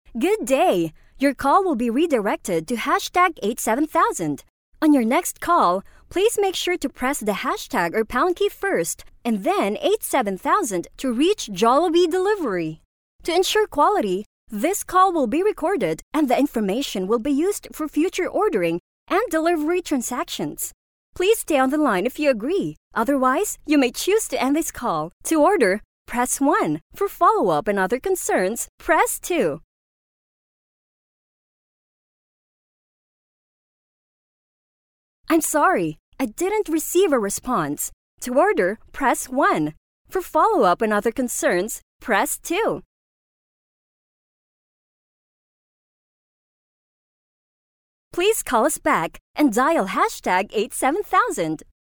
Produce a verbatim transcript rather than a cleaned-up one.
Good day! Your call will be redirected to hashtag eight seven thousand. On your next call, please make sure to press the hashtag or pound key first and then eight seven thousand to reach Jollibee Delivery. To ensure quality, this call will be recorded and the information will be used for future ordering and delivery transactions. Please stay on the line if you agree. Otherwise, you may choose to end this call. To order, press one. For follow-up and other concerns, press two. I'm sorry, I didn't receive a response. To order, press one. For follow-up and other concerns, press two. Please call us back and dial hashtag eight seven thousand.